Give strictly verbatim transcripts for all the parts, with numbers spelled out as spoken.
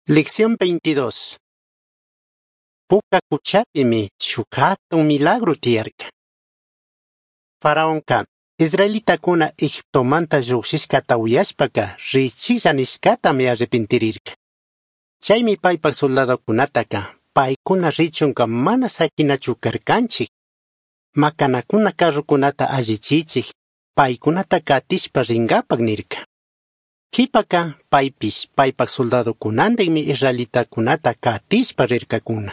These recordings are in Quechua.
Lección veintidós. Puka kuchapimi shukhatun milagro tiyarka. Faraonka, Israelitakuna Egiptomanta lluqshishkata uyashpaka richilla nishkatami arrepentirirka. Chaymi paypak soldadokunataka paykuna richunka mana sakinachu karkanchik. Makanakuna carrukunata allichichik paykunata katishpa ringapak nirka. Kipaka paypish paypak soldadokunandikmi Israelitakunata katishpa rirkakuna.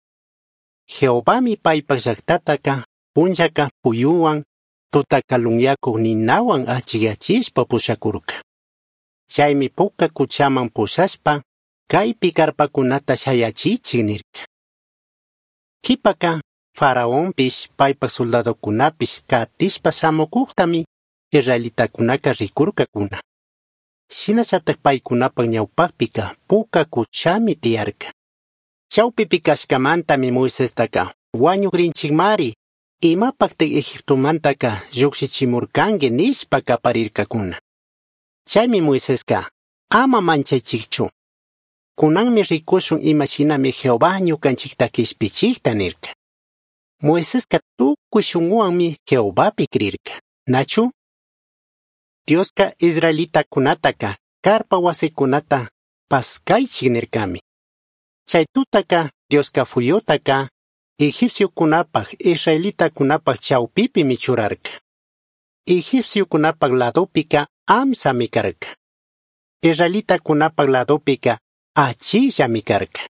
Jehovami paypak llaktataka punllaka puyuwan tutakalunyakuq ninawan achiyachishpa pushakurka. Chaymi puka kuchaman pushashpa kaypi karpakunata shayachichik nirka. Kipaka Faraonpish paypak soldadokunapish katishpa shamukuqtami Israelitakunaka rikurkakuna. Shinachatak paykunapak ñawpakpika puka kuchami tiyarka. Chawpipi kashkamantami Moisestaka wañukrinchikmari imapaktik Egiptomantaka lluqshichimurkanki nishpa kaparirkakuna. Chaymi Moiseska ama manchaychikchu. Kunanmi rikushun imashinami Jehová ñukanchikta kishpichikta nirka. Moiseska tukuy shunqunwanmi Jehovápi krirka. Nachu? Dioska Israelitakunataka karpa wasikunata paskaychik nirkami. Chay tutaka Dioska fuyotaka Egipciokunapak Israelitakunapak chawpipi michurarka. Egipciokunapak ladopika amsami karka. Israelitakunapak ladopika achillami karka.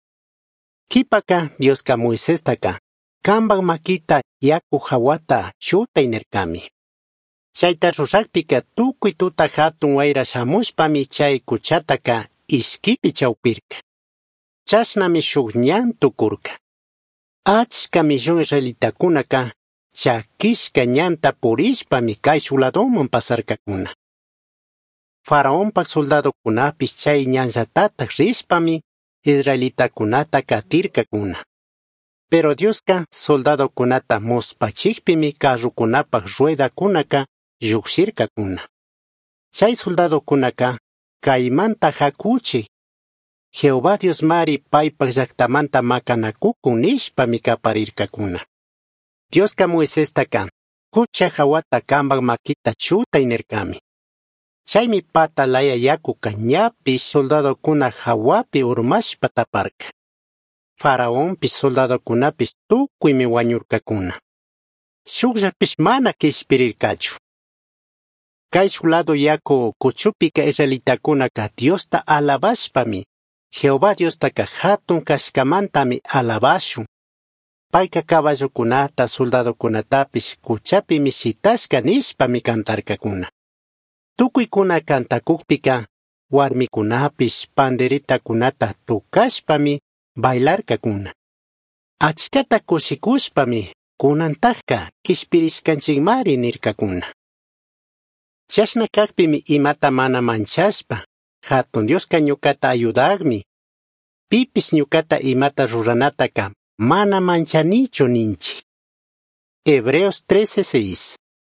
Kipaka Dioska Moisestaka kambak makita yaku hawata chutay nirkami. Chayta rurakpika tukuy tuta hatun wayra shamushpami chay kuchataka ishkipi chawpirka. Chashnami shuk ñan tukurka. Achka millón Israelitakunaka chakishka ñanta purishpami kay suladoman pasarkakuna. Faraonpak soldadokunapish chay ñanllatatak rishpami Israelitakunata katirkakuna. Pero Dioska soldadokunata mospachikpimi carrukunapak ruedakunaka lluqshirkakuna. Chay soldadokunaka kaymanta hakuchik Jehová Dios mari paypak llaktamanta makanakukun nishpami kaparirkakuna. Dioska Moisestaka kucha hawata kambak makita chutay nirkami. Chaymi patalaya yakuka ñapish soldadokuna hawapi urmashpa taparka. Faraonpish soldadokunapish tukuymi wañurkakuna. Shukllapish mana kishpirirkachu. Kay lado yaku kuchupika Israelitakunaka Diosta alabashpami Jehová Diostaka hatun kashkamantami alabashun. Payka caballokunata soldadokunatapish kuchapimi shitashka nishpami kantarkakuna. Tukuykuna kantakukpika warmikunapish panderitakunata tukashpami bailarkakuna. Achkata kushikushpami kunantakka kishpirishkanchikmari nirkakuna. Chashna kakpimi imata mana manchashpa hatun Dioska ñukata ayudagmi. Pipish ñukata imata ruranataka mana manchanichu ninchi. Hebreos trece seis.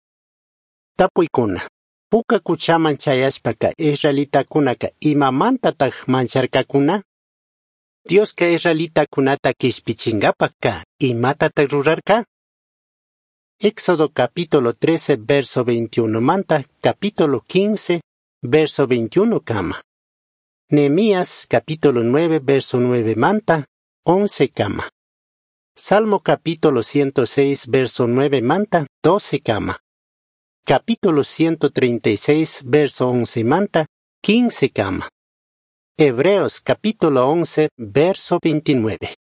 Tapuykuna. Puka kuchaman chayashpaka Israelitakunaka imamantataq mancharkakuna. Dioska Israelitakunata kishpichinkapaka imatataq rurarka. Éxodo capítulo trece verso veintiuno manta capítulo quince verso veintiuno kama. Nehemías capítulo nueve verso nueve manta once kama. Salmo capítulo ciento seis verso nueve manta doce kama. Capítulo ciento treinta y seis verso once manta quince kama. Hebreos capítulo once verso veintinueve.